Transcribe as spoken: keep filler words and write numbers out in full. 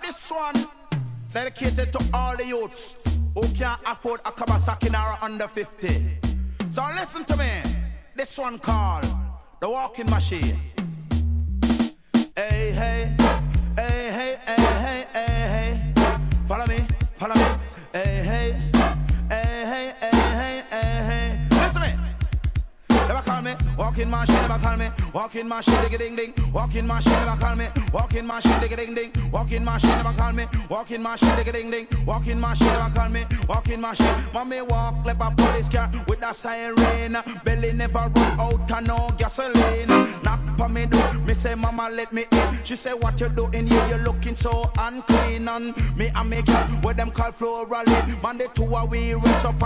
this one dedicated to all the youths who can't afford a Kawasaki or under fifty. So listen to me. This one called The Walking Machine. Hey, hey, hey, hey, hey, hey, hey, hey. Follow me, follow me. Hey, hey, hey, hey, hey, hey, hey, hey. Listen to me. Never call me walking machine, never call me walking machine, digga ding ding. Walking machine, never call me walking machine, digga ding ding. Walking machine, never call me walking machine, digga ding ding. Walking machine, never call me walking machine. Mommy walk like a police car with a siren. Belly never run out and no gasoline. Knock on me door, me say mama let me in. She say what you doing here, you looking so unclean. And me and me girl, what them call floral. Man the two are we rest up.